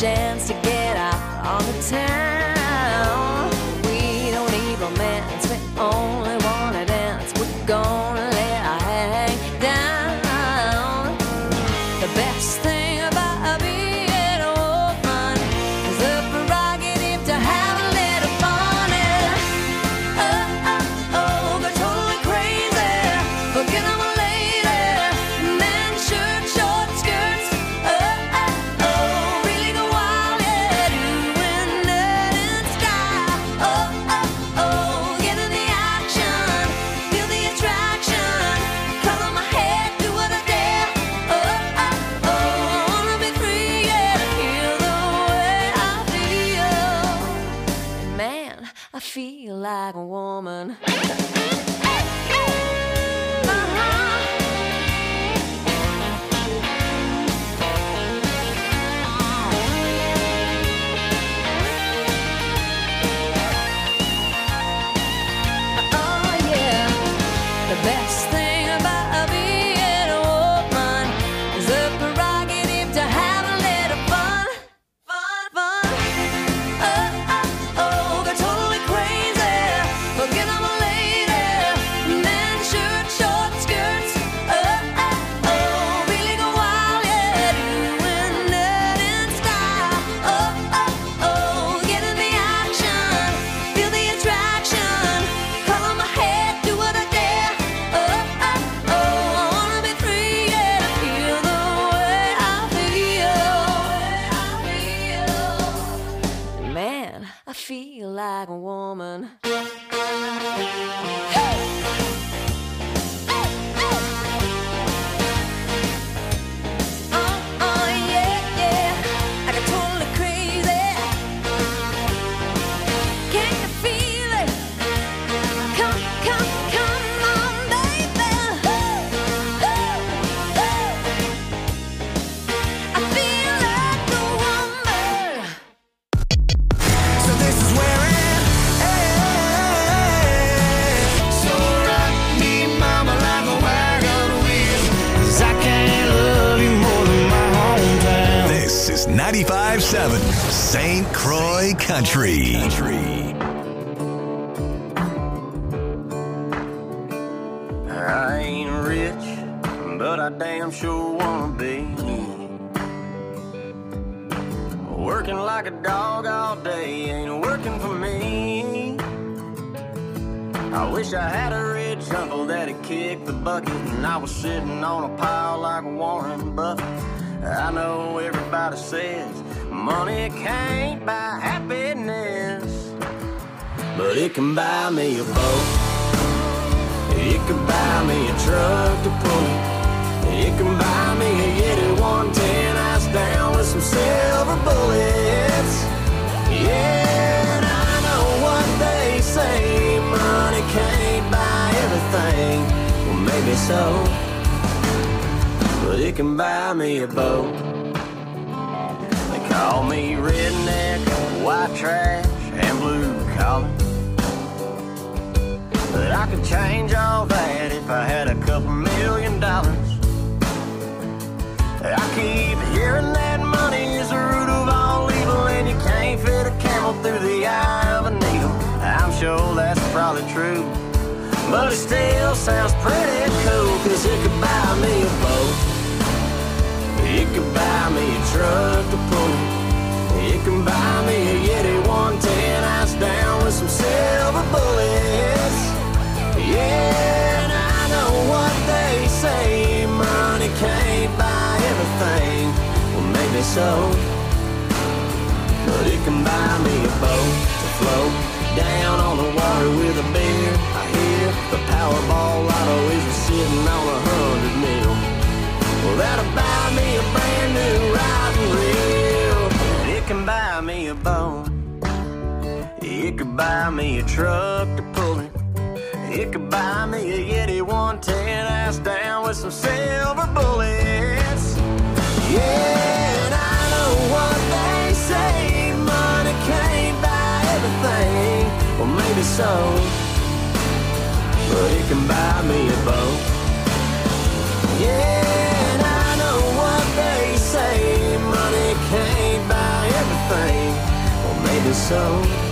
chance to get out on the town. We don't need romance, we only want to dance. We're gonna let our hang down. The best thing about being a woman is the prerogative to have a little fun. And go totally crazy, forget I'm a lady. Men, shirt, short skirts, really go wild, yeah, doing nut and style. Get in the action, feel the attraction, color my head, do what I dare. I wanna be free, yeah, to feel the way I feel. Man, I feel like a woman. The best thing about being a woman is the prerogative to have a little fun. Go totally crazy, forget I'm a lady. Men, shirt, short skirts, really go wild, yeah, doing nut and style. Get in the action, feel the attraction, color my head, do what I dare. I wanna be free, yeah, to feel the way I feel. Man, I feel like a woman. I got totally crazy. Can you feel it? Come on, baby. I feel like a woman. So this is where it ends. So rock me, mama, like a wagon wheel, 'cause I can't love you more than my hometown. This is 95.7 St. Croix Country. I ain't rich, but I damn sure wanna be. Working like a dog all day ain't working for me. I wish I had a rich uncle that'd kick the bucket and I was sitting on a pile like Warren Buffett. I know everybody says money can't buy happiness, but it can buy me a boat. It can buy me a truck to pull it. It can buy me a Yeti 110 ice down with some silver bullets. Yeah, and I know what they say, money can't buy everything. Well, maybe so, but it can buy me a boat. They call me redneck, white trash, and blue collar, but I could change all that if I had a couple $1 million. I keep hearing that money is the root of all evil, and you can't fit a camel through the eye of a needle. I'm sure that's probably true, but it still sounds pretty cool, 'cause it could buy me a boat. It could buy me a truck to pull it. It can buy me a Yeti 110 ice down with some silver bullets. Yeah, and I know what they say, money can't buy everything. Well, maybe so, but it can buy me a boat to float down on the water with a beer. I hear the Powerball lotto is sitting on 100 mil. Well, that'll buy me a brand new riding reel. It can buy me a boat. It could buy me a truck to pull it. It could buy me a Yeti 110 ass down with some silver bullets. Yeah, and I know what they say, money can't buy everything. Well, maybe so, but it can buy me a boat. Yeah, and I know what they say, money can't buy maybe so,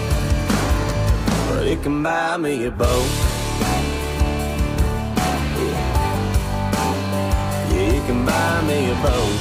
but it can buy me a boat. Yeah, it can buy me a boat.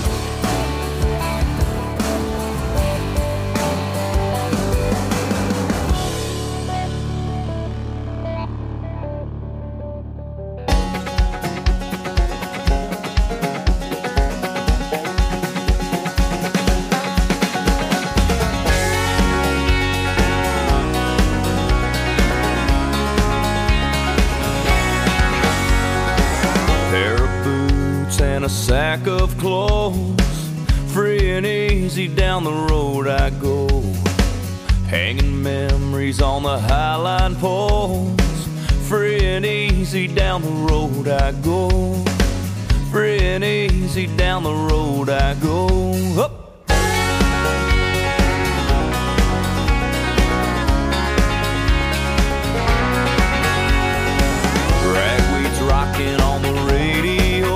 And a sack of clothes, free and easy down the road I go, hanging memories on the highline poles. Free and easy down the road I go, free and easy down the road I go. Up. Ragweed's rocking on the radio,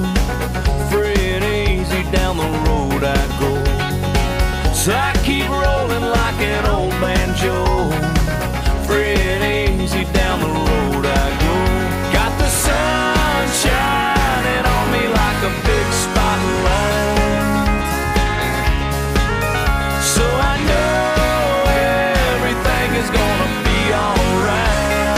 down the road I go. So I keep rolling like an old banjo, free and easy down the road I go. Got the sun shining on me like a big spotlight, so I know everything is gonna be alright.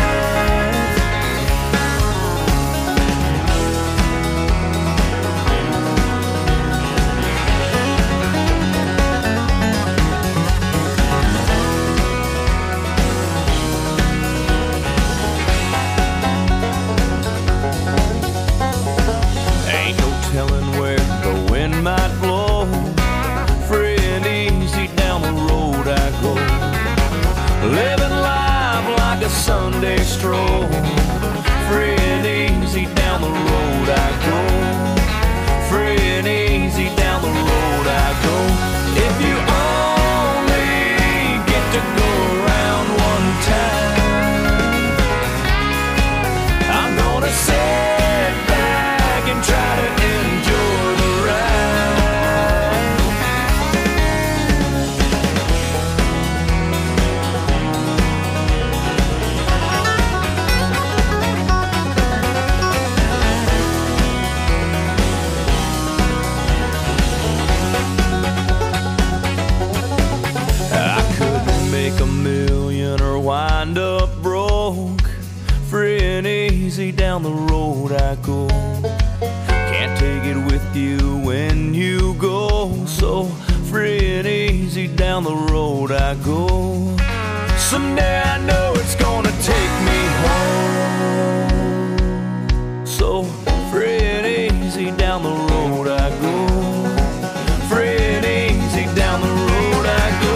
Might blow, free and easy down the road I go, living life like a Sunday stroll, free and easy down the road I go, free and easy down the road I go. If you only get to go around one time, I'm gonna sit back and try to enjoy the ride. A million or wind up broke, free and easy down the road I go. Can't take it with you when you go, so free and easy down the road I go. Someday I know it's gonna take me home, so free and easy down the road I go, free and easy down the road I go.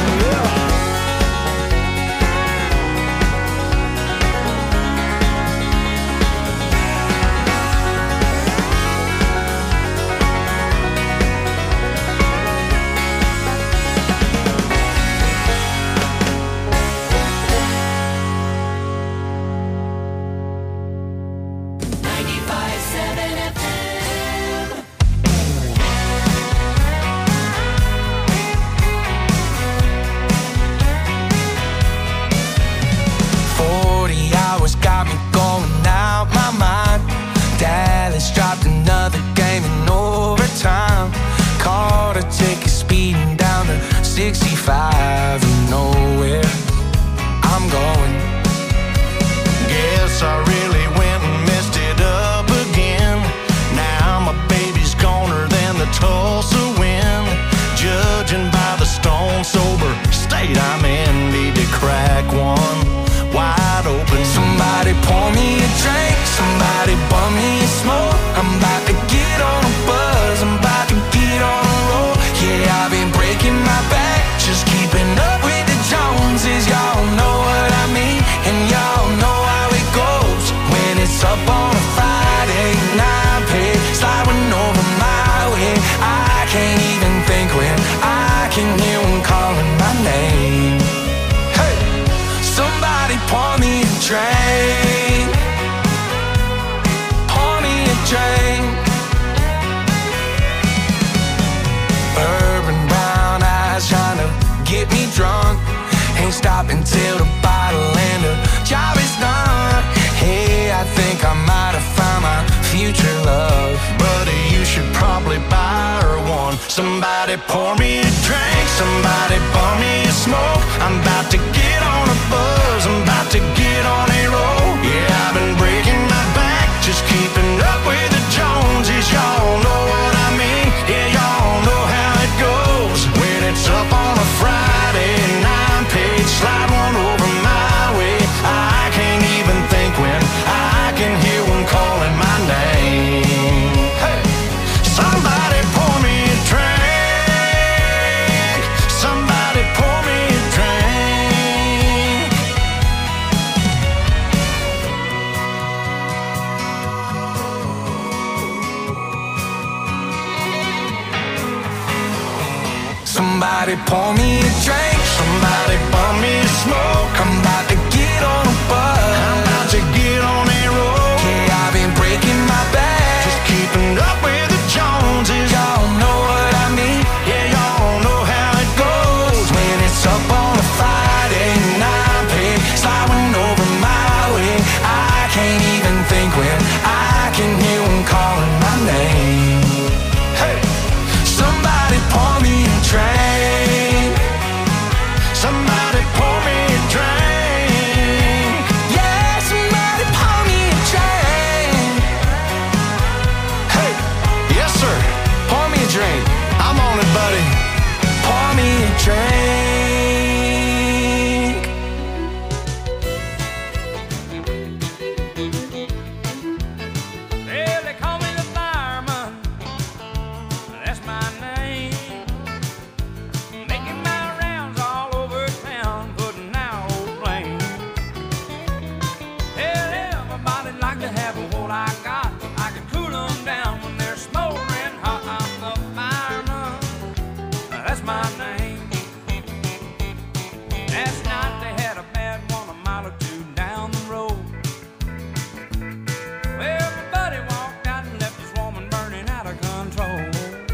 Dropped another game in overtime. Caught a ticket speeding down to 65. You know where I'm going. Guess I really went and messed it up again. Now my baby's goner than the Tulsa wind. Judging by the stone sober state I'm in, need to crack one wide open. Somebody pour me a drink, somebody bum me a smoke. I'm about to get on a buzz, I'm about to get on a roll. Yeah, I've been breaking my back, just keeping up with the Joneses. Y'all know what I mean, and y'all know how it goes. When it's up on a Friday night, pay sliding over my way. I can't even think when I can hear them calling my name. Hey, somebody pour me a drink, pour me a drink. Urban brown eyes trying to get me drunk. Somebody pour me a drink, somebody pour me a smoke. I'm about to get on a buzz, I'm about to get on a roll. Yeah, I've been breaking my back, just keeping up with the Joneses. Y'all know what I mean, yeah, y'all know how it goes. When it's up on a Friday and I'm paid, slide one over my way. I can't even think when I can hear one calling my name. Hey, somebody pour me a drink, somebody pour me a drink. Somebody pour me a drink, somebody pour me a smoke. I'm about to get on a bus, I'm about to get on a roll. Yeah, I've been breaking my back, just keeping up with the Joneses. Y'all know what I mean, yeah, y'all know how it goes. When it's up on a Friday and I'm paid, sliding over my way. I can't even think when I can hear one calling my name. Hey, somebody pour me a drink, somebody pour me a drink. Yeah, somebody pour me a drink. Hey, yes sir, pour me a drink. I'm on it, buddy. Pour me a drink. Well, they call me the fireman. That's my name. Making my rounds all over town, putting out old flames. Hell, everybody like to have what I got. I can cool them down when they're smoldering hot. I'm the fireman. That's my name. Last night they had a bad one a mile or two down the road. Well, my buddy walked out and left his woman burning out of control.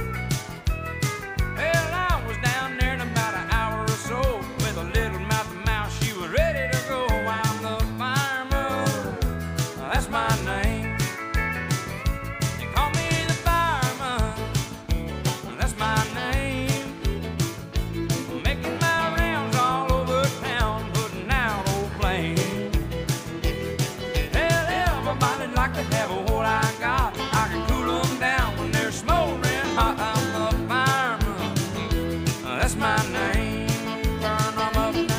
Well, I was down there in about an hour or so with a little mouth to mouth. She was ready to go. I'm the fireman. That's my name. They call me the fireman. That's my name. Making my rounds all over town, putting out old flames. Hell, everybody like to have what I got. I can cool them down when they're smoldering hot. I'm the fireman. That's my name. Burn them up now.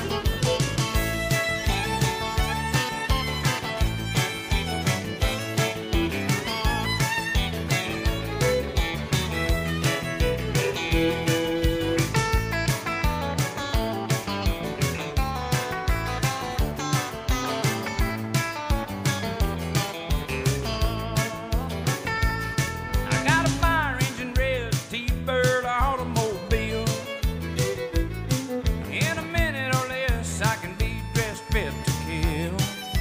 I got a fire engine red T-Bird automobile. In a minute or less, I can be dressed fit to kill.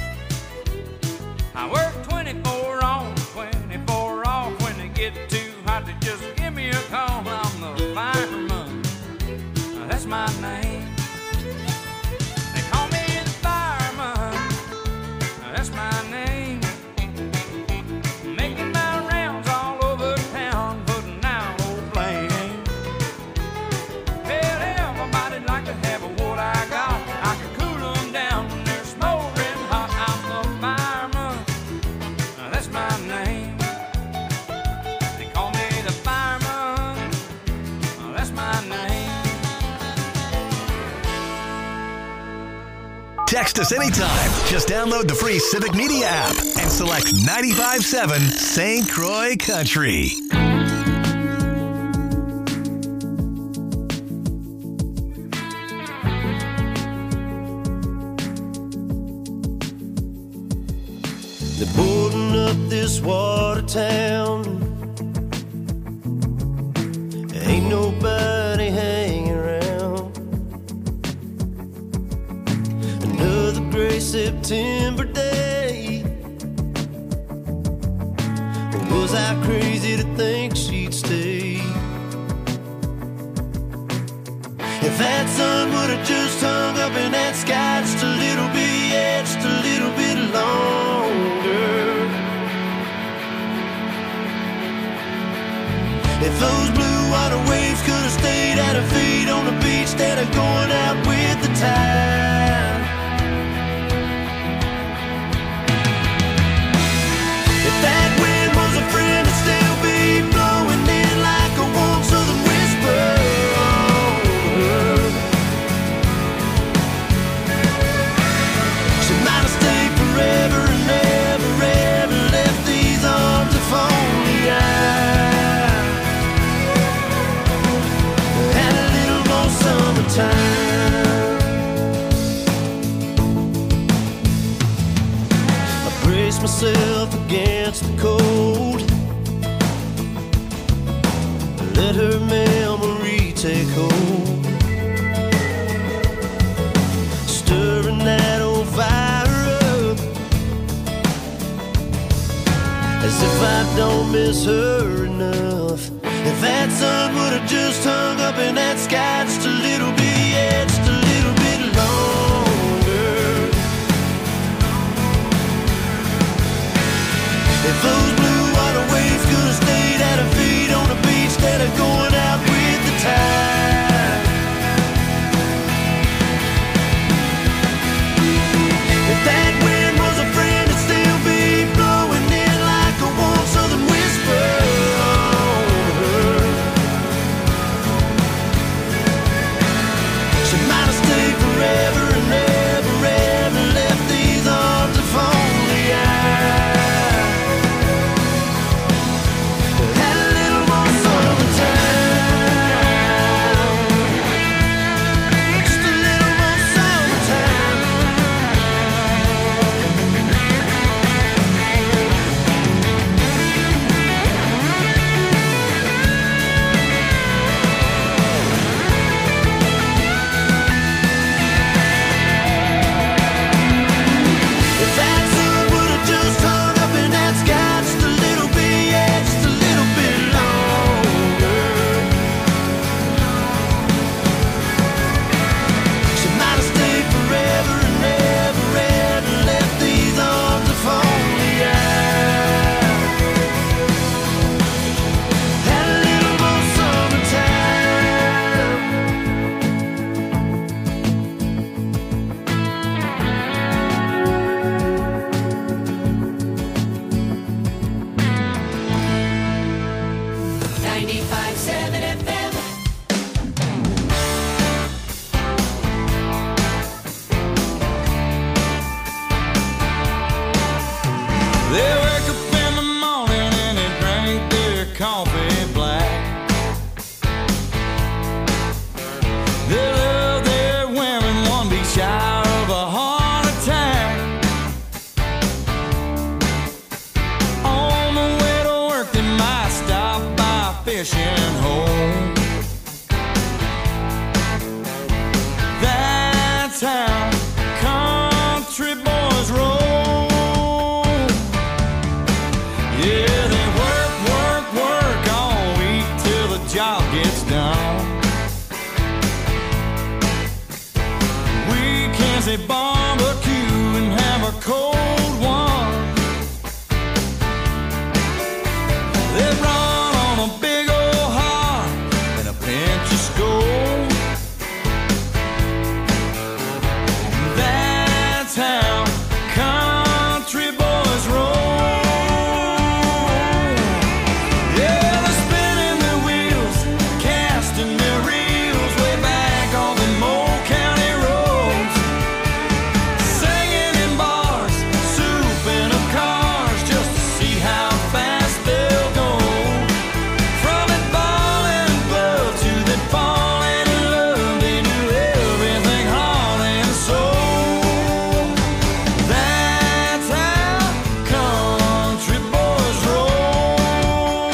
I work 24 on, 24 off. When they get too hot, they just give me a call. I'm the fireman. That's my name. They call me the fireman. That's my name. Making my rounds all over town, putting out old flames. Hell, everybody like to have what I got. I can cool them down when they're smoldering hot. I'm the fireman. That's my name. They call me the fireman. That's my name. Text us anytime. Just download the free Civic Media app and select 95.7 St. Croix Country. They're boarding up this water town. Ain't nobody hanging around. Another gray September day. Or was I crazy to think she'd stay? If that sun would have just hung up in that sky just a little bit, yeah, just a little bit longer. If those blue water waves could have stayed brace myself against the cold. Let her memory take hold, stirring that old fire up, as if I don't miss her enough. If that sun would have just hung up in that sky just a little bit, yeah, just a little bit longer. If those blue water waves could have stayed at her feet on the beach instead of going out with the tide. If that wind was a friend, it'd still be blowing in like a warm southern whisper on her. She might have stayed forever and never, ever left these arms if only I had a little more summertime. Just a little more summertime. If that sun would have just hung up in that sky just a little bit, yeah, just a little bit longer, she might have stayed forever and never, ever left these arms if only I had a little more summertime. They wake up in the morning and they drink their coffee black. They love their women, one be shy of a heart attack. On the way to work they might stop by a fishing hole. That's how country boys roll. Yeah, they work, work, work all week till the job gets done. Weekends they barbecue and have a cold one. They run on a big old heart and a pinch of Skoal. That's how country boys roll. Yeah, they're spinning their wheels, casting their reels way back on the old county roads. Singing in bars, souping up cars just to see how fast they'll go. From it falling in love to that falling in love, they do everything heart and soul. That's how country boys roll.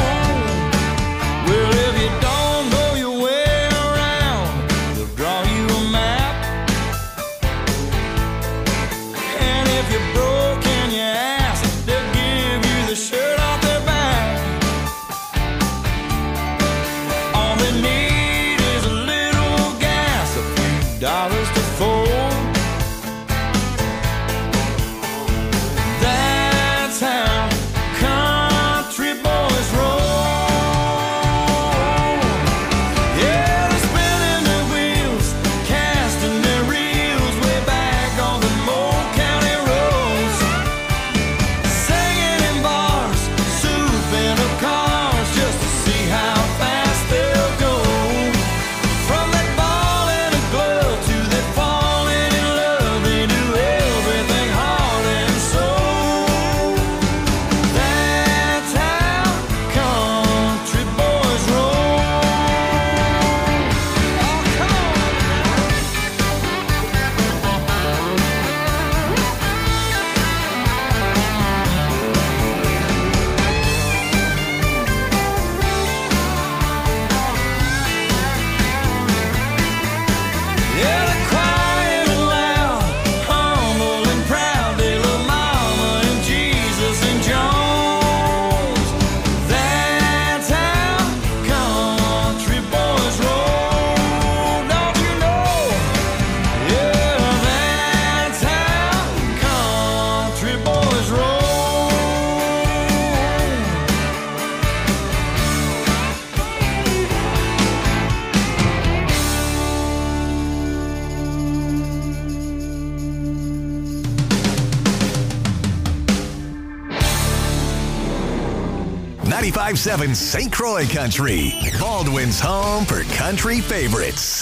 Well, if you don't know your way around, they'll draw you a map. And if you're broke in your ass, they'll give you the shirt off their back. All they need is a little gas, a few dollars to fold. That's how country boys roll. Yeah, they're spinning their wheels, casting their reels way back on the old county road. 95.7 St. Croix Country, Baldwin's home for country favorites.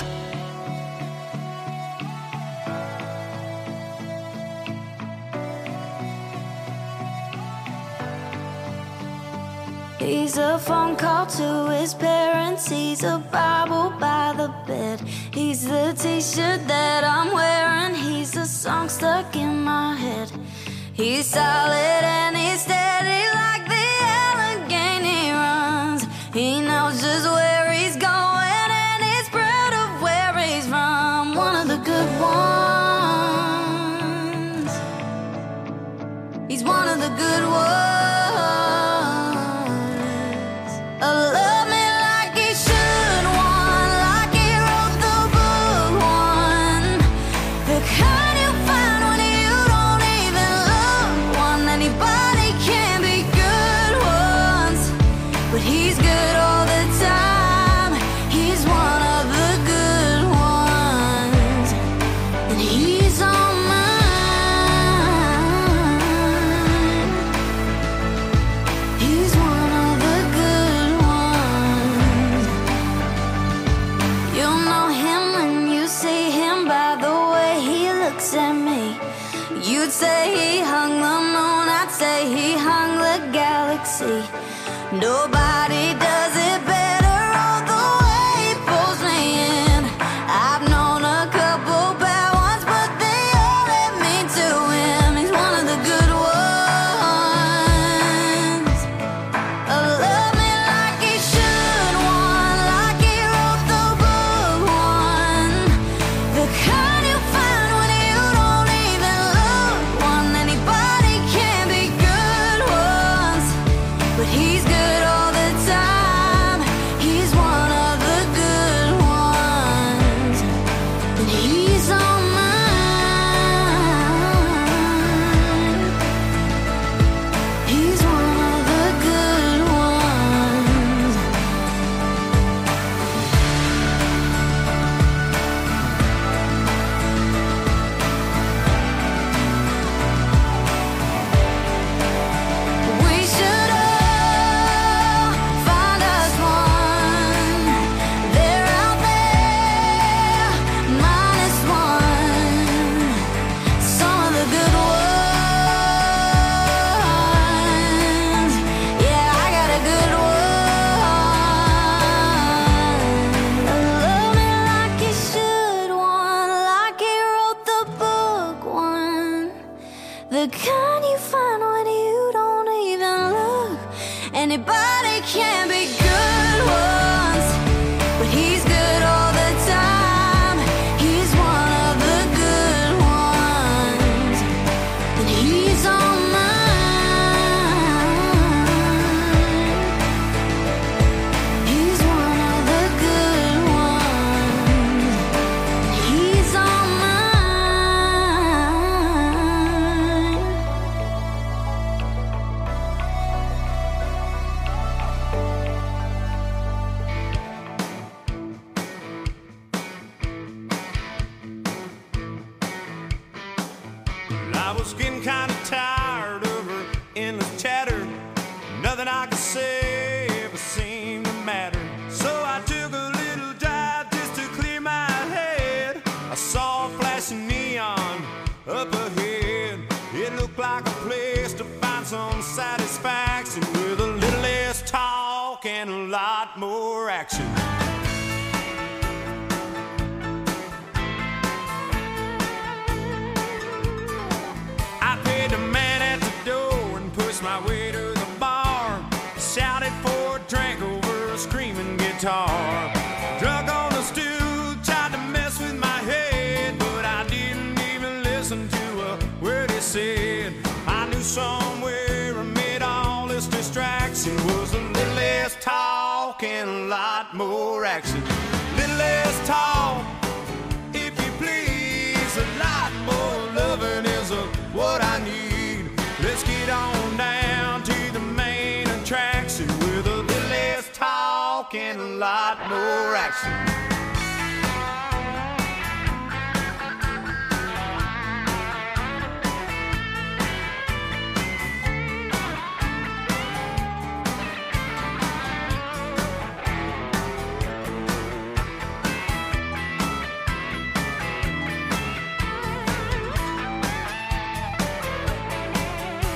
He's a phone call to his parents. He's a Bible by the bed. He's the t-shirt that I'm wearing. He's a song stuck in my head. He's solid and he's steady like the Allegheny runs. He knows just where he's going and he's proud of where he's from. One of the good ones. He's one of the good ones. Love me like he should, one like he wrote the book, one the kind you find when you don't even look, one anybody can be good ones, but he's good all the time. He's one of the good ones, and he's on mine. He's one of the good ones. You'll know him when you see him by the way he looks at me. You'd say he hung the moon, I'd say he hung the galaxy. Nobody does it better, all the way he pulls me in. I've known a couple bad ones, but they all led me to him. He's one of the good ones. Love me like he should, one like he wrote the book, one the kind you find when you don't even look, one anybody can be good ones, but he's good all the time. He's one of the good ones, and he's on mine. He's one of the good ones. We should all find us one. They're out there, minus one. Some of the good ones. Yeah, I got a good one. Love me like you should, one like he wrote the book, one the kind you find when you don't even look. Anybody can be good ones, but he's good all the time. He's one of the good ones, and he's on mine. He's one of the good ones, and he's on mine. I was getting kind of tired of her endless chatter. Nothing I could say ever seemed to matter. So I took a little drive just to clear my head. I saw a flashing neon up ahead. It looked like a place to find some satisfaction with a little less talk and a lot more action. I paid the man at the door and pushed my way to the bar. Shouted for a drink over a screaming guitar. Drunk on the stool, tried to mess with my head, but I didn't even listen to a word he said. I knew somewhere amid all this distraction was a little less talk and a lot more action. Little less talk, if you please, a lot more loving is what I need. Let's get on down to the main attraction with a little less talk and a lot more action.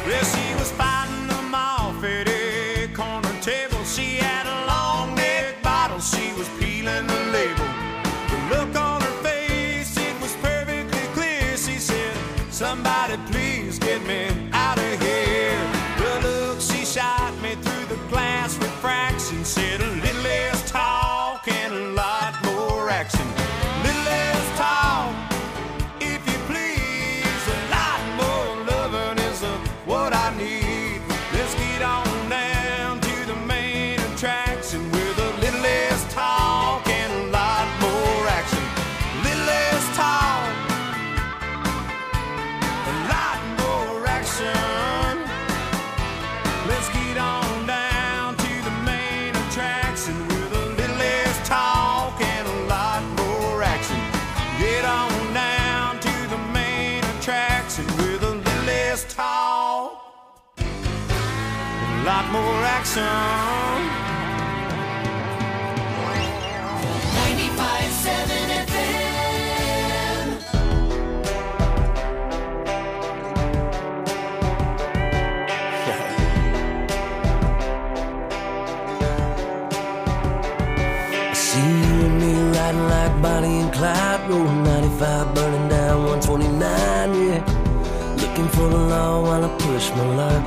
Well, she was fighting them off at a corner table. She had a long neck bottle, she was peeling the label. The look on her face, it was perfectly clear. She said, somebody please get me out of here. Well, look, she shot me through the glass refraction. Said a little less talk and a lot more action. Little less talk, if you please. A lot more loving is what I need. Let's get on down to the main attraction with a little less talk and a lot more action. Little less talk, a lot more action. Let's get on down to the main attraction with a little less talk and a lot more action. Get on down to the main attraction with a little less talk, a lot more action. 95.7 FM. See you and me riding like Bonnie and Clyde, rolling 95, burning down 129, yeah. Looking for the law while I push my luck.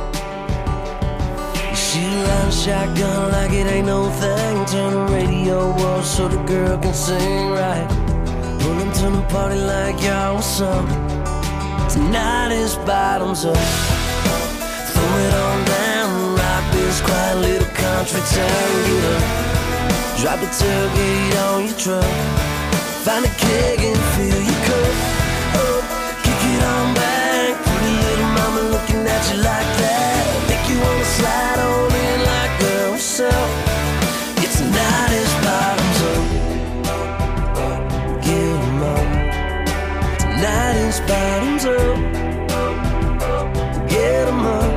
She riding shotgun like it ain't no thing. Turn the radio off so the girl can sing right. Pulling to the party like y'all, what's up? Tonight is bottoms up. Throw it on down, rock this quiet little country town. Get up, drop the tailgate on your truck. Find a keg and fill your cup. Up, kick it on back. Pretty little mama looking at you like that. Make you wanna slide on in like, girl, what's up? It's tonight is bottoms up. Get 'em up. Tonight is bottoms up. Get 'em up.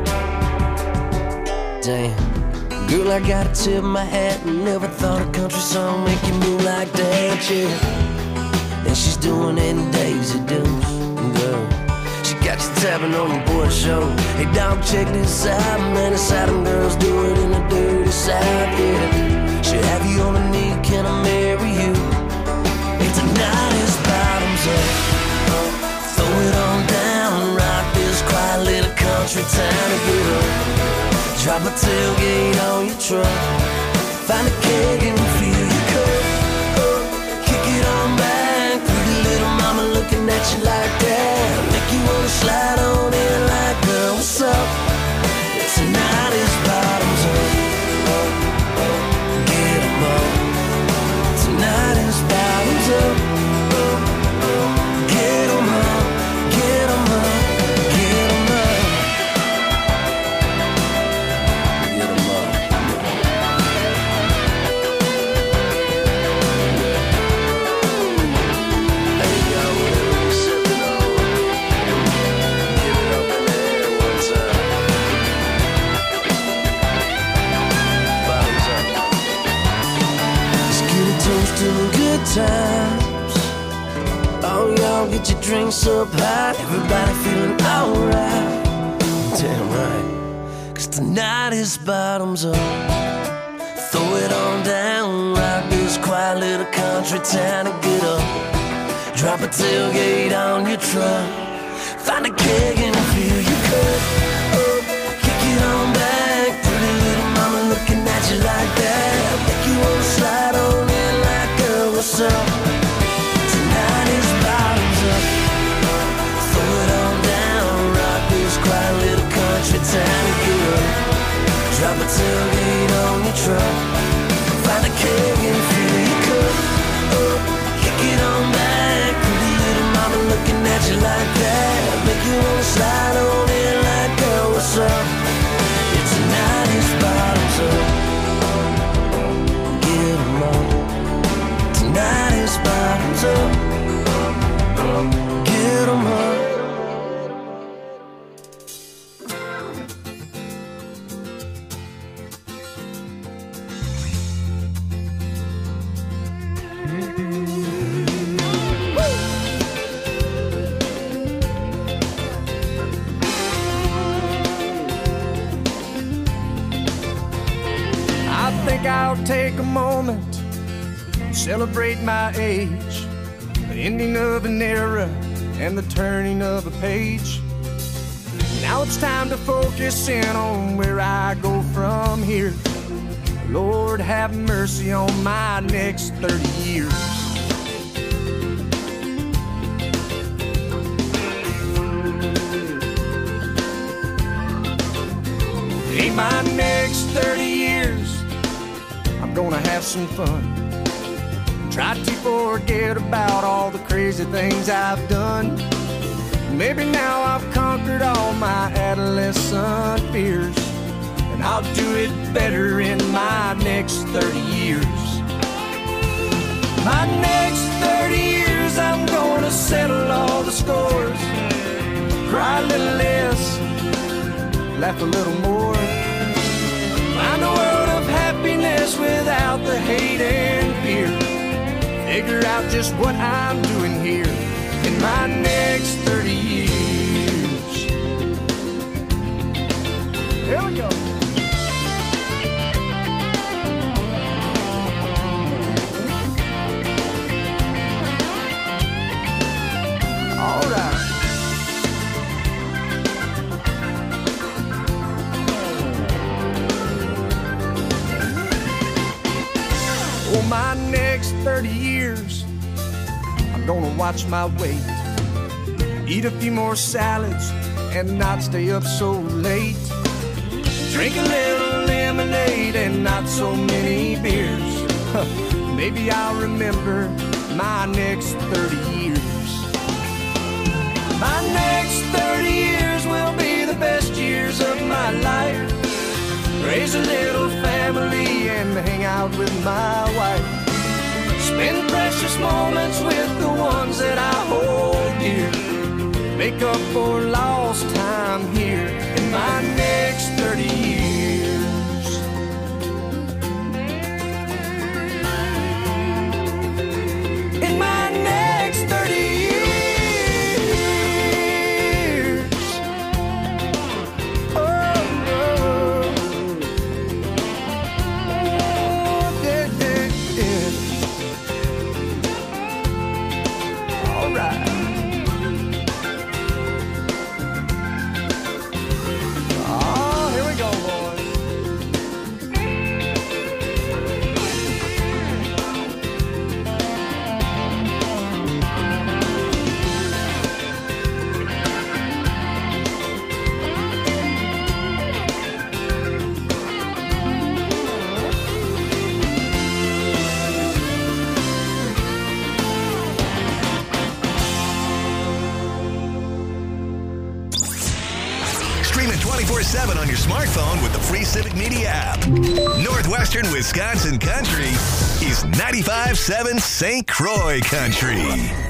Damn. Girl, I gotta tip my hat. Never thought a country song make you move like that, yeah. And she's doing it in Daisy Dukes, girl. She got you tapping on your boy show. Hey, dog, check this out, man. It's how them girls do it in the dirty South, yeah. She'll have you on the knee, can I marry you? Hey, tonight is bottoms up. Throw it on down, rock this quiet little country town and get up. Drop a tailgate on your truck. Find a keg and fill your cup. Kick it on back. Pretty little mama looking at you like that. Make you wanna slide on in like, girl, what's up? Tonight is bottoms up. Get 'em up. Tonight is bottoms up. Get 'em up. Get 'em up. Get 'em up. Get 'em up. Hey, y'all, whatever you sipping on, give it up in there one time. Bottoms up. Let's get a toast to the good times. Oh, y'all get your drinks up high. Everybody feeling alright. Damn right. 'Cause tonight is bottoms up. Throw it on down, rock this quiet little country town and get up. Drop a tailgate on your truck. Find a keg and fill your cup. Kick it on back. Pretty little mama looking at you like that. Make you wanna slide on in like, girl, what's up? Tonight is bottoms up. Throw it on down, rock this quiet little country town and get up. Drop a tailgate on your truck. Find a keg and fill your cup. Kick it on back. Pretty little mama looking at you like that. Make you wanna slide on in like, girl, what's up? It's tonight is bottoms up. Get 'em up. Tonight is bottoms up. Get 'em up. I'll take a moment, celebrate my age, the ending of an era and the turning of a page. Now it's time to focus in on where I go from here. Lord, have mercy on my next 30 years. In my next 30 years, I'm gonna have some fun. Try to forget about all the crazy things I've done. Maybe now I've conquered all my adolescent fears, and I'll do it better in my next 30 years. My next 30 years, I'm gonna settle all the scores. Cry a little less, laugh a little more. Find a world of happiness without the hate and fear. Figure out just what I'm doing here in my next 30 years. Here we go. All right. For my next 30 years, I'm gonna watch my weight, eat a few more salads and not stay up so late, drink a little lemonade and not so many beers. Maybe I'll remember my next 30 years. My next 30 years will be the best years of my life. Raise a little family and hang out with my wife. Spend precious moments with the ones that I hold dear. Make up for lost time here in my next 30 years. In my next 30 years. Stream it 24/7 on your smartphone with the free Civic Media app. Northwestern Wisconsin Country is 95.7 St. Croix Country.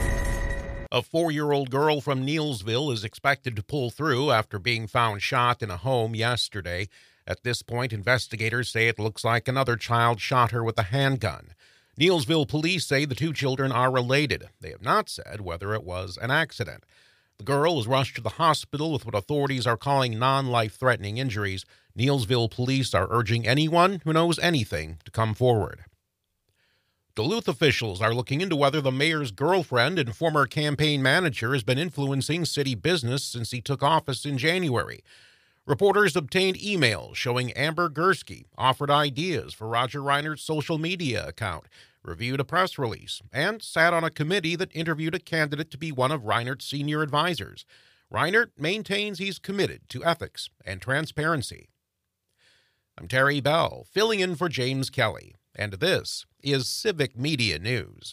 A 4-year-old girl from Neillsville is expected to pull through after being found shot in a home yesterday. At this point, investigators say it looks like another child shot her with a handgun. Neillsville police say the two children are related. They have not said whether it was an accident. The girl was rushed to the hospital with what authorities are calling non-life-threatening injuries. Neillsville police are urging anyone who knows anything to come forward. Duluth officials are looking into whether the mayor's girlfriend and former campaign manager has been influencing city business since he took office in January. Reporters obtained emails showing Amber Gursky offered ideas for Roger Reinert's social media account, reviewed a press release, and sat on a committee that interviewed a candidate to be one of Reinert's senior advisors. Reinert maintains he's committed to ethics and transparency. I'm Terry Bell, filling in for James Kelly, and this is Civic Media News.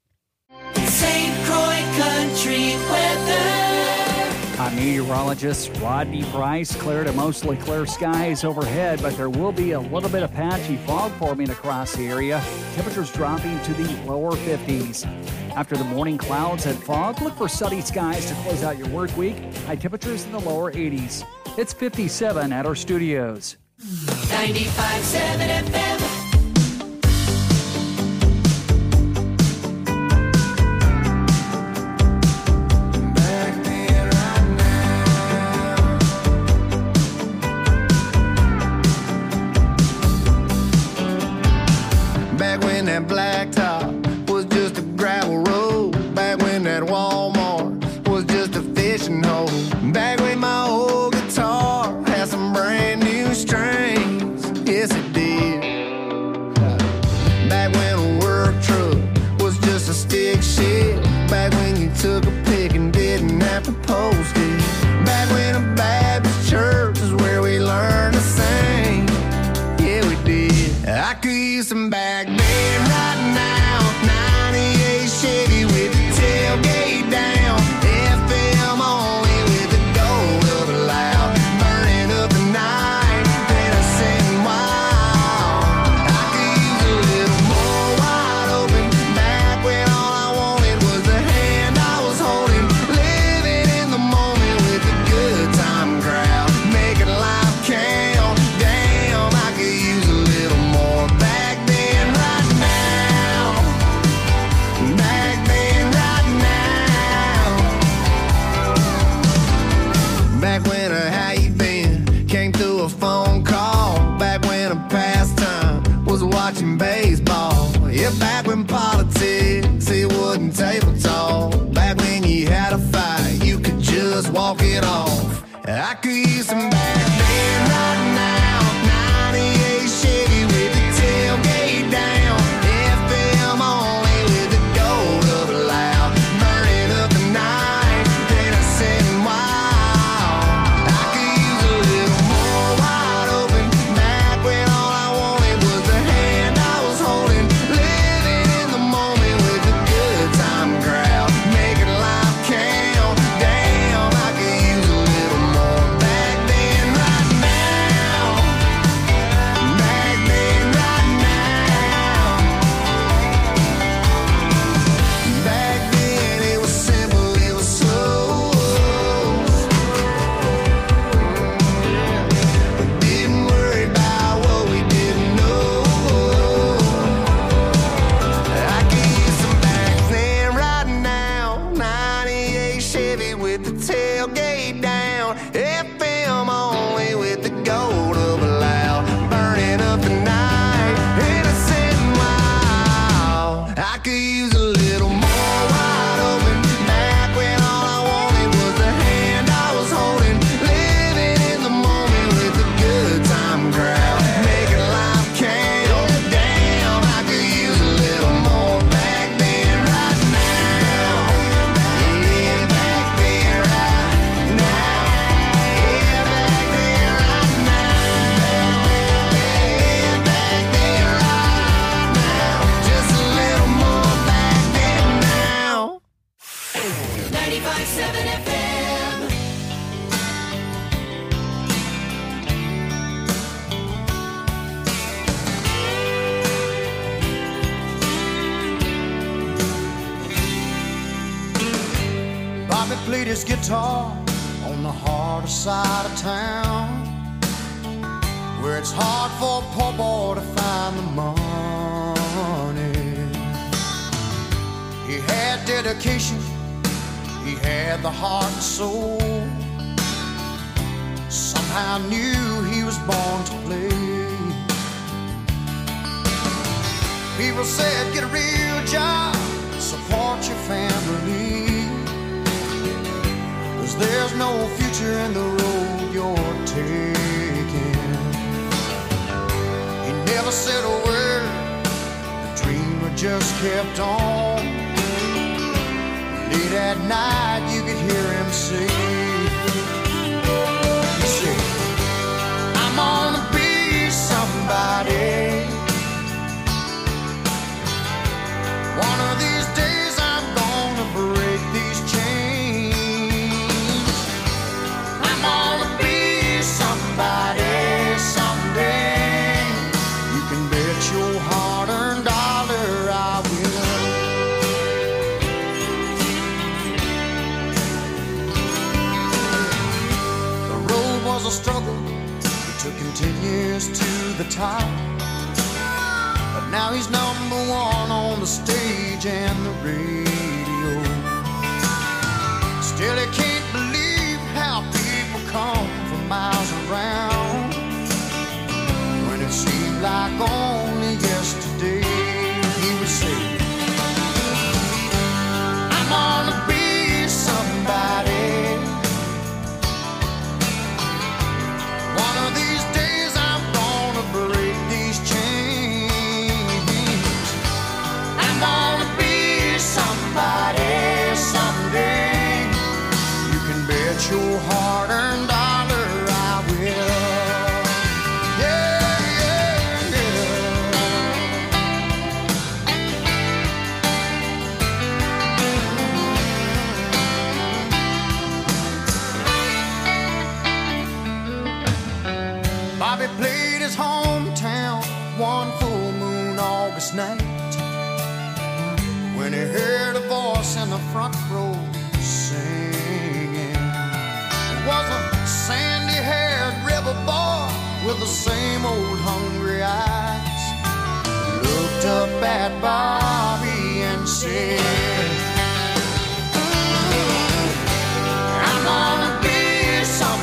St. Croix Country weather. I'm meteorologist Rodney Price. Clear to mostly clear skies overhead, but there will be a little bit of patchy fog forming across the area. Temperatures dropping to the lower 50s. After the morning clouds and fog, look for sunny skies to close out your work week. High temperatures in the lower 80s. It's 57 at our studios. 95.7 FM. Back when a how you been came through a phone call. Back when a pastime was watching baseball. Yeah, back when politics, it wasn't table talk. Back when you had a fight, you could just walk it off. I could use some back then right now. 98 Chevy with the tailgate down. FM only with the gold of a loud. Burning up the night, then I said wow. I could use a little more wide open. Back when all I wanted was the hand I was holding. Living in the moment with the good time crowd. Making life count. Damn, I could use a little more back then right now. Back then right now. Back then it was simple, it was slow. Didn't worry about what we didn't know. I could use some back then right now. 98 Chevy with the tailgate down. FM only with the gold of a loud. Burning up the night. Innocent and wild. I could use a little more wide open. Back when all I wanted was the hand I was holding. Living in the moment with the good time crowd. Making life count. Damn, I could use a little more back then right now. Yeah, back then right now. Yeah, back then right now. Yeah, back then right now. Just a little more back then now. 95.7 FM. Bobby played his guitar on the harder side of town, where it's hard for a poor boy to find the money. He had dedication, he had the heart and soul. Somehow knew he was born to play. People said, get a real job, support your family. 'Cause there's no future in the road you're taking. He never said a word, the dreamer just kept on. Late at night you could hear him say, he said, I'm gonna be somebody. One of these days I'm gonna break these chains. I'm gonna be somebody someday. You can bet your hard-earned dollar I will. The road was a struggle, it took him 10 years to the top. But now he's number one on the stage and the radio. Still he can't believe how people come from miles around, when it seemed like only yesterday he would say, I'm gonna be somebody. One of these days I'm gonna break these chains. I'm gonna be somebody someday. You can bet your hard-earned dollar I will. Yeah, yeah, yeah. Bobby played his hometown one full moon August night, when he heard a voice in the front row singing. It was a sandy-haired rebel boy with the same old hungry eyes. He looked up at Bobby and said, I'm gonna be somebody.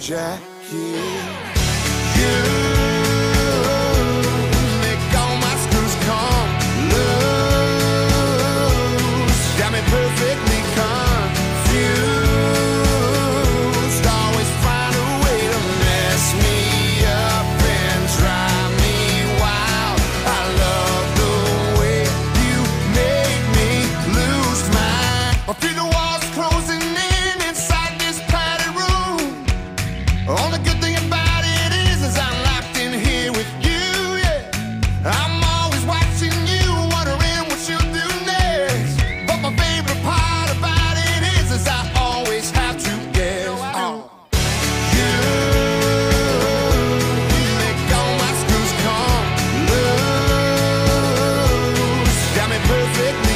Jackie. You make all my screws come loose. Got me perfectly confused. Always find a way to mess me up and drive me wild. I love the way you make me lose my. I feel the walls closing in inside this padded room. Only good thing about it is I'm locked in here with you, yeah. I'm always watching you, wondering what you'll do next. But my favorite part about it is I always have to guess. You make all my screws come loose. Got me perfectly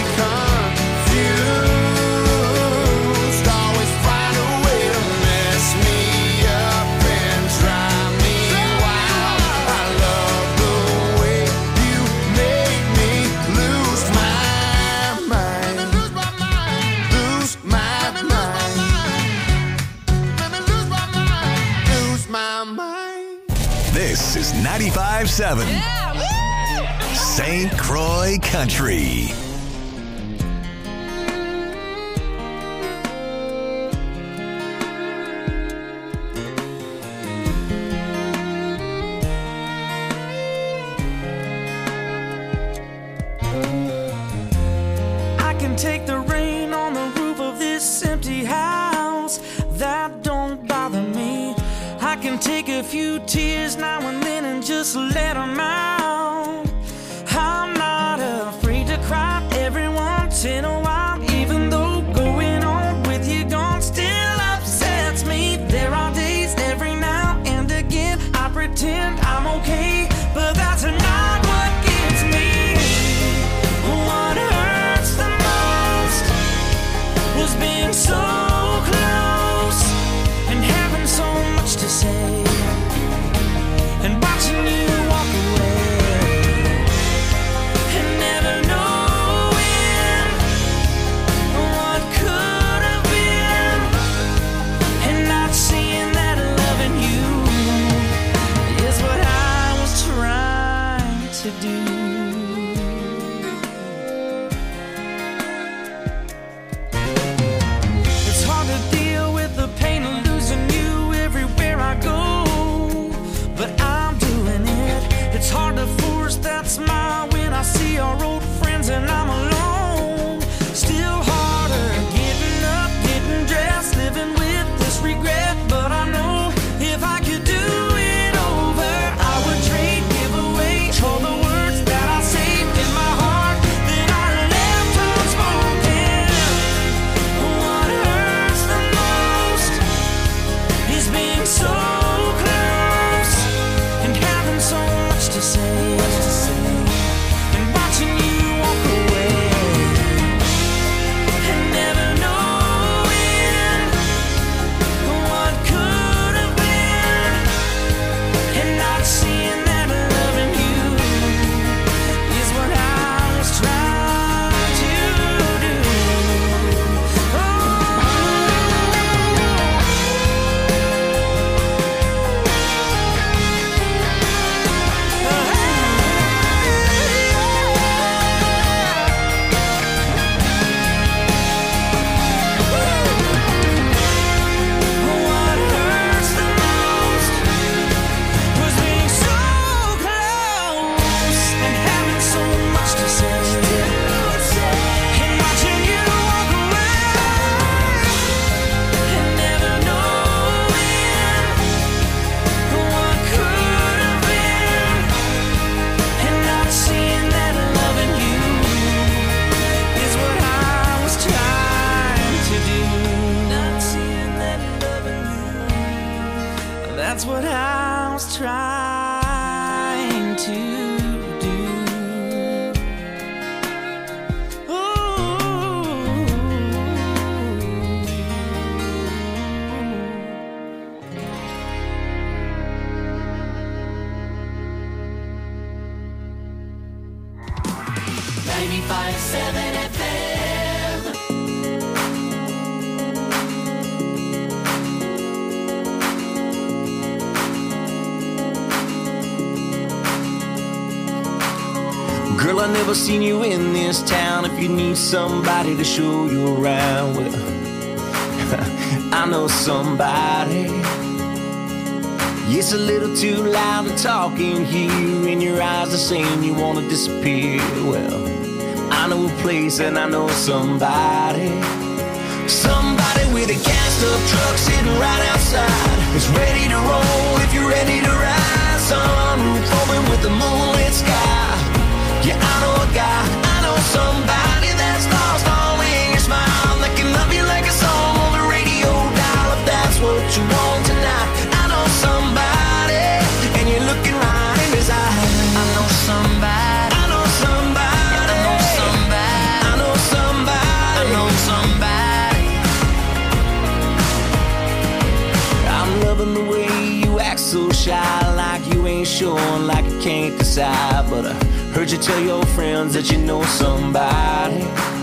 confused. Always find a way to mess me up and drive me wild. I love the way you make me lose my mind. Lose my mind. Lose my mind. Lose my mind. This is 95.7 St. Croix Country. I can take the rain on the roof of this empty house. That don't bother me. I can take a few tears now and then and just let them out. I'm not afraid to cry every once in a while, even though going on with you gone still upsets me. There are days every now and again I pretend I'm okay, but that's not what gets me. What hurts the most was being so close and having so much to say and watching you walk away and never knowing what could have been and not seeing that loving you is what I was trying to do. It's hard to deal with the pain of losing you everywhere I go, but I'm doing it. It's hard to force that smile when I see our old friends and I'm alone. Still harder getting up, getting dressed, living with this regret, but I know if I could do it over, I would trade, give away all the words that I saved in my heart that I left unspoken. What hurts the most is being so close and having so much to say and watching you walk away and never knowing what could have been and not seeing that loving you is what I was trying to do. What hurts the most was being so close and having so much to say and watching you walk away and never knowing what could have been and not seeing that loving you is what I was trying to do. Not seeing that loving you, that's what I was trying to do. Girl, I never seen you in this town. If you need somebody to show you around, well, I know somebody. It's a little too loud to talk in here, and your eyes are saying you want to disappear. Well, I know a place and I know somebody. Somebody with a gassed up truck sitting right outside. It's ready to roll if you're ready to ride. Sunroof open with the moonlit sky. Yeah, I know a guy, I know somebody that's lost all in your smile. That can love you like a song on the radio dial. If that's what you want tonight, I know somebody, and you're looking right in his eyes. I know somebody, I know somebody, I know somebody, I know somebody, I know somebody. I'm loving the way you act so shy, like you ain't sure, like you can't decide. But I heard you tell your friends that you know somebody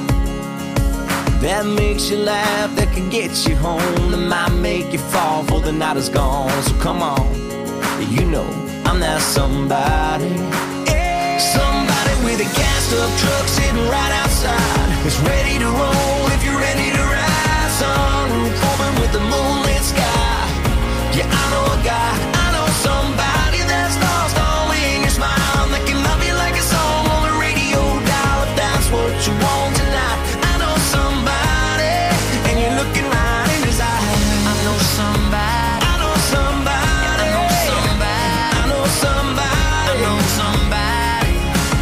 that makes you laugh, that can get you home, that might make you fall before the night is gone. So come on, you know I'm that somebody. Somebody with a gassed up truck sitting right outside. It's ready to roll if you're ready to ride. Sunroof open with the moonlit sky. Yeah, I know a guy, I know somebody that's lost all in your smile. That can love you like a song on the radio dial. If that's what you want tonight, I know somebody, and you're looking right in his eyes. I know somebody, I know somebody, I know somebody, I know somebody, I know somebody,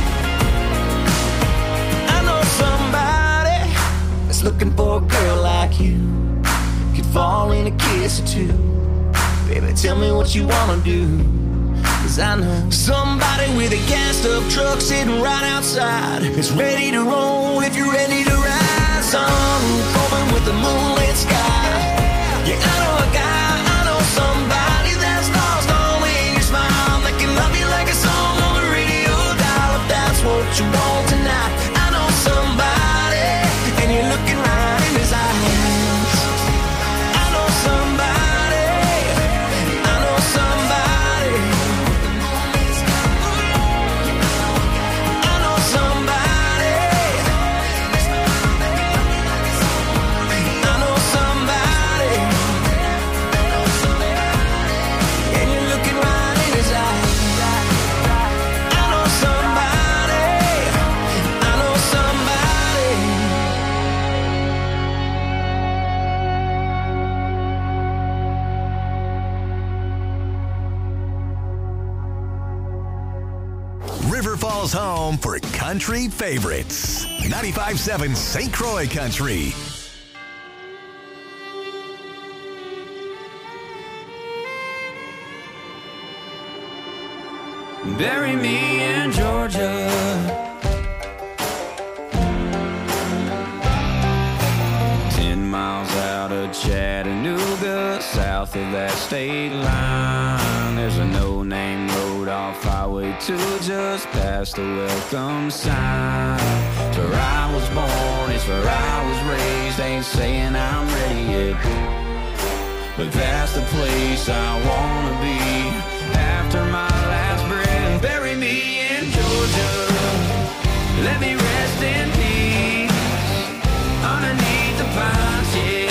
I know somebody that's looking for a girl like you. Could fall in a kiss or two. Baby, tell me what you wanna do, 'cause I know somebody with a gassed up truck sitting right outside. It's ready to roll if you're ready to ride. Sunroof open with the moonlit sky. Yeah, I know a guy, I know somebody that's lost all in your smile. That can love you like a song on the radio dial. If that's what you want tonight, I know somebody, and you're looking right in his eyes. I know somebody. River Falls home for country favorites. 95.7 St. Croix Country. Bury me in Georgia. Chattanooga, south of that state line. There's a no-name road off Highway 2 just past the welcome sign. It's where I was born, it's where I was raised. Ain't saying I'm ready yet, but that's the place I wanna be after my last breath. Bury me in Georgia, let me rest in peace underneath the pines, yeah.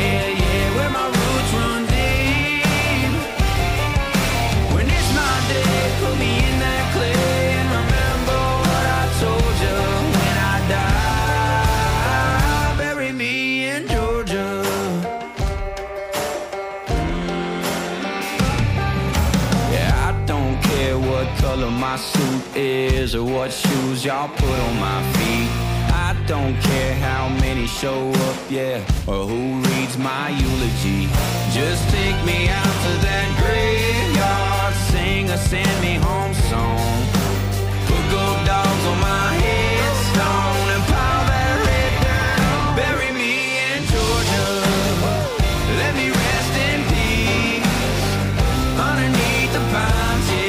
My suit is or what shoes y'all put on my feet. I don't care how many show up, yeah, or who reads my eulogy. Just take me out to that graveyard, sing a send me home song. Put gold dogs on my headstone and pile that red dirt. Bury me in Georgia, let me rest in peace underneath the pines, yeah.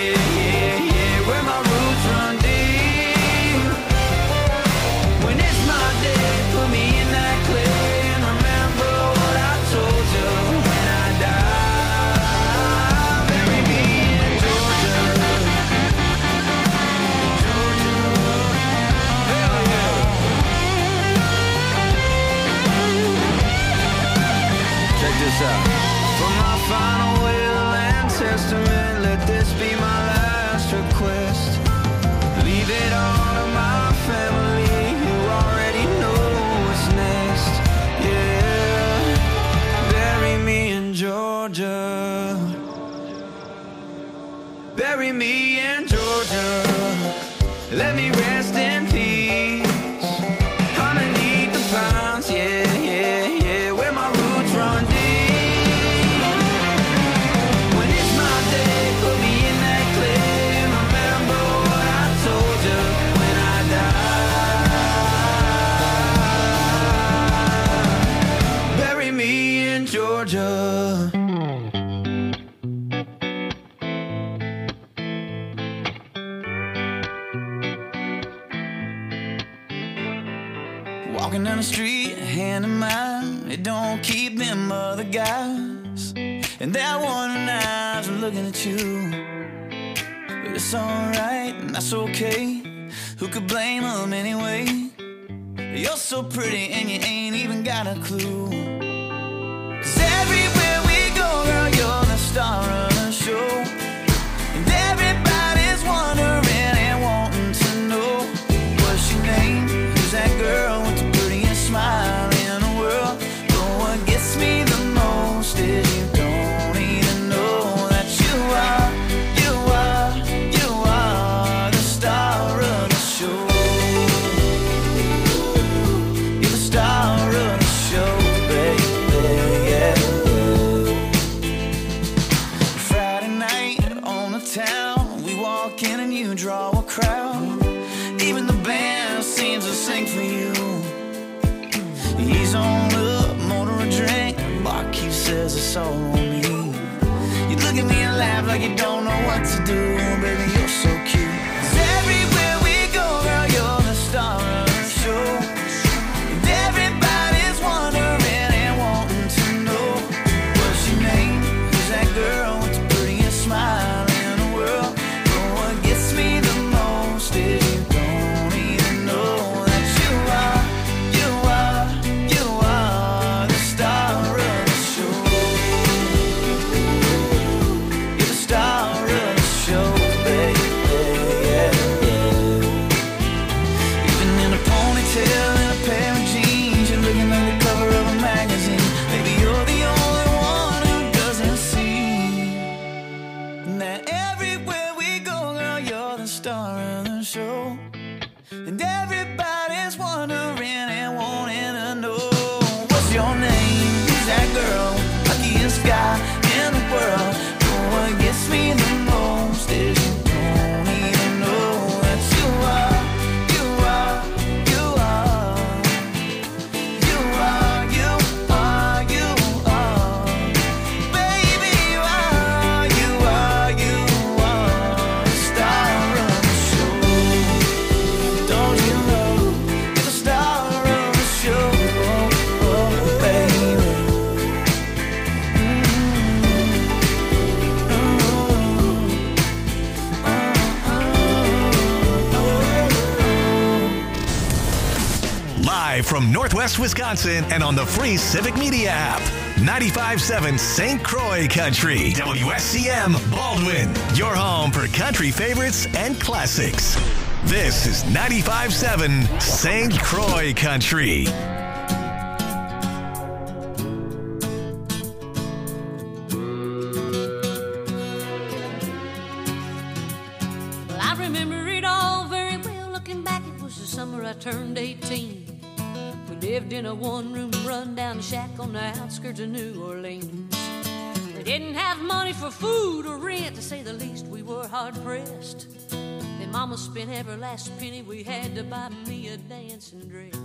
let me rest in peace underneath the pines, yeah, yeah, yeah, where my roots run deep. When it's my day, put me in that clay and remember what I told you when I die. Bury me in Georgia. Walking down the street, hand in mine, it don't keep them other guys. And that one eyes are looking at you. But it's alright, and that's okay. Who could blame them anyway? You're so pretty and you ain't even got a clue. 'Cause everywhere we go, girl, you're the star of the show. And everybody's wondering and wanting to know what's your name? Who's that girl with the prettiest smile in the world? But what gets me the most is you don't even know that you are the star of the show. You're the star of the show, baby, yeah. Friday night on the town, we walk in and you draw a crowd. Even the band seems to sing for you. He's on up, motor a drink. Barkeep says it's all on me. You look at me and laugh like you don't know what to do. Baby, you're so cute. 'Cause everywhere we go, girl, you're the star of the show. And everybody's wondering and wanting to know what's your name? Who's that girl with the prettiest smile in the world? But what gets me the most is you don't even know that you are the star of the show. You're the star of the show, baby, yeah, yeah. Even in a ponytail and a pair of jeans, you're looking like the cover of a magazine. Maybe you're the only one who doesn't see that everywhere we go, girl, you're the star of the show. And everybody's wondering and wanting to know what's your name? Who's that girl? Luckiest guy in the world. But what gets me the most is you don't even know that you are baby, you are the star of the show. Don't you know you're the star of the show, oh, baby. Live from Northwest Wisconsin and on the free Civic Media app. 95.7 St. Croix Country. WSCM Baldwin. Your home for country favorites and classics. This is 95.7 St. Croix Country. Well, I remember it all very well. Looking back, it was the summer I turned 18. We lived in a one-room run-down shack on the outskirts of New Orleans. We didn't have money for food or rent, to say the least. We were hard-pressed. Then Mama spent every last penny we had to buy me a dancing dress.